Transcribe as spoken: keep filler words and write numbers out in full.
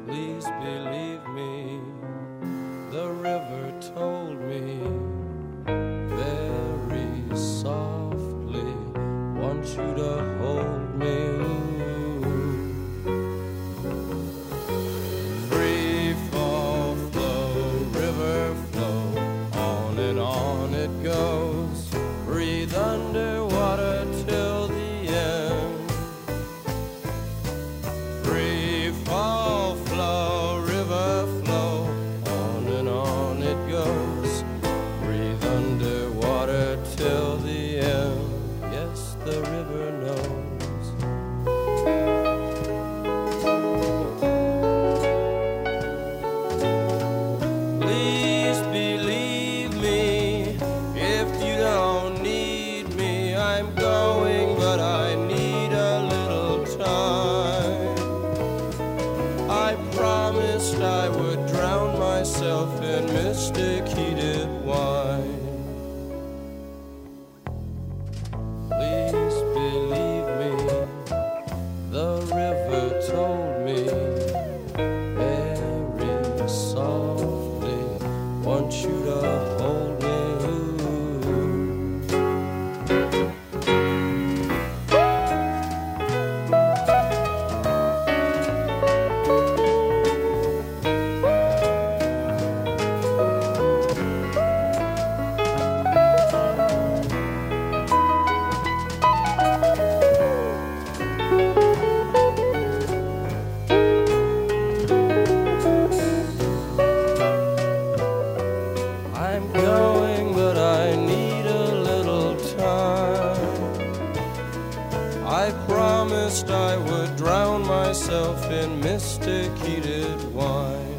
Please believe me, the river told me very softly, want you to hold me. Free fall, flow, river flow, on and on it goes. Breathe underwater till the end. Free fall, flow, river flow, on and on it goes. Breathe underwater till the end. Yes, the river knows. Please believe me, if you don't need me, I'm going, but I need a little time. I promised I would drown myself in mystic heated wine. Please believe me, the river told me very softly, want you to hold me. I'm going, but I need a little time. I promised I would drown myself in mystic heated wine.